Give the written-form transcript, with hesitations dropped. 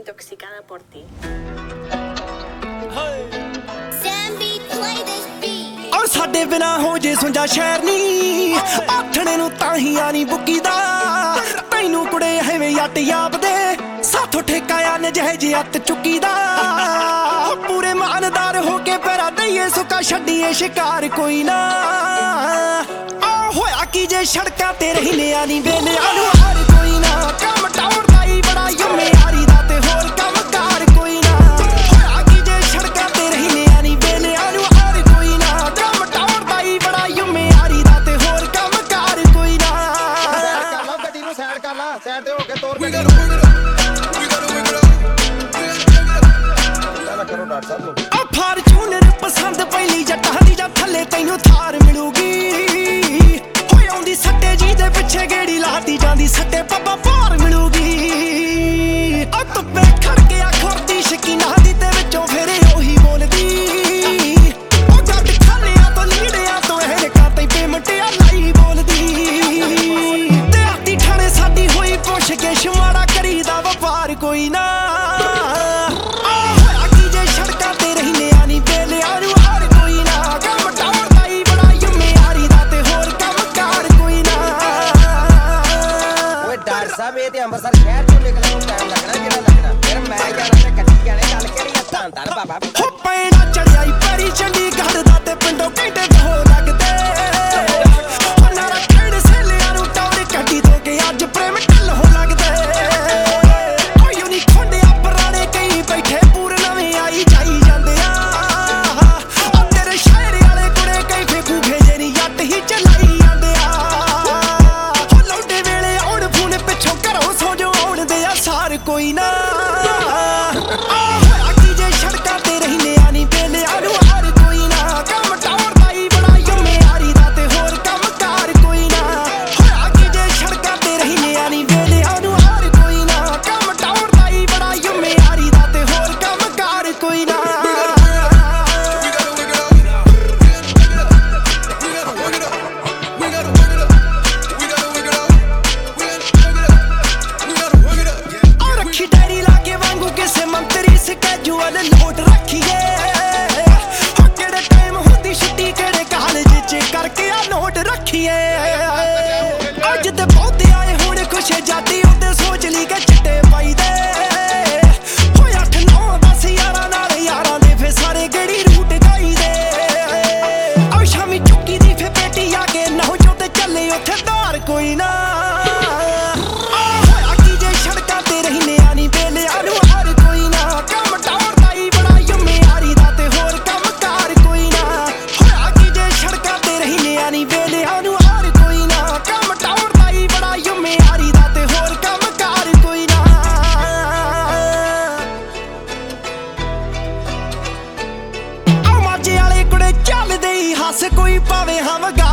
intoxicada por ti. और साडे बिना हो जे सुंजा शहर नी आठने नू ताही आनी बुकी दा तैनू कुड़े हैवे यट याप दे साथों ठेकाया ने जह जे अत चुकी दा पूरे मानदार होके पैरा दईए सुका छड्डीए शिकार कोई ना आ होया की जे सड़कां ते रहने आनी वेले आनू हार कोई ना कम टाउर दा ही बड़ा यम्मे यारी दा ते होर कम कार कोई ना होया की जे सड़कां ते रहने आनी वेले आनू हार कोई ना कम टाउर दा ही बड़ा यम्मे यारी दा ते होर कम कार कोई ना गड्डी नू साइड कर ला साइड ते हो के तोड़ के करो डॉक्टर साहब आ फॉर्च्यूनर पसंद पहली जट्टां दी जा थल्ले तैनू थार मिलूगी होए आउंदी सट्टे जी दे पिछे गेड़ी लाती जांदी सट्टे पप्पा पार मिलूगी आ तुप्पे खड़ के आ खुरदी शकीना दी ते विचों फेरे ओही बोलदी ओ जट खालियां तो लीड़ियां तो एहरकां ते पेमटिया लाई बोलदी ते आती ठाणे साडी होई पुछ के शुमाड़ा करीदा वपार कोई ना अंबरसर शहर चों निकलण नूं टाइम लगना किहड़ा लगना फिर मैं जाना ते कच्ची वाले गल केड़ी है धन धन बाबा हो पैणा चढ़ियाई पैरी चंडीगढ़ दा ते पिंडों घंटे हो लगदे हो नारा खेड़ सेलियां नूं टौर कड्डी तो के अज प्रेम ढल हो लगदे ओ यूनी खोंडिया पुराने कई बैठे पूरे नਵੇਂ आई जाई ਜਾਂਦੇ ਆ तेरे शायर वाले कुड़े कई फेकू भेजे नी जट ही चलाई ਜਾਂਦੇ ਆ हो लौटे वेले आउण फून पिछों घरों सो जो आउण दे आ सार कोई ना होया की जे सड़कां ते रहने आनी वेले आनू हार कोई ना कम टाउर दा ही बड़ा यम्मे यारी दा ते होर कम कार कोई ना होया की जे सड़कां ते रहने आनी वेले आनू हार कोई ना कम टाउर दा ही बड़ा यम्मे यारी दा ते होर कम कार कोई ना रखी डायरी लागे वांगू किसे मंत्री स्केड्यूल नोट रखिए हो केड़े टाइम होंदी छुट्टी केड़े कॉलेज च करके आ नोट रखिए अज ते बहुते आए हुण खुश जाती ओते सोच ली के चिट्टे पाई दे हो 8 9 10 11 नाल यारां दे फे सारे गेड़ी रूट गाई दे आ शामी चुक्की दी फे पेटी आके नौ जो ते चले ओथे धार कोई ना हस कोई पावे हम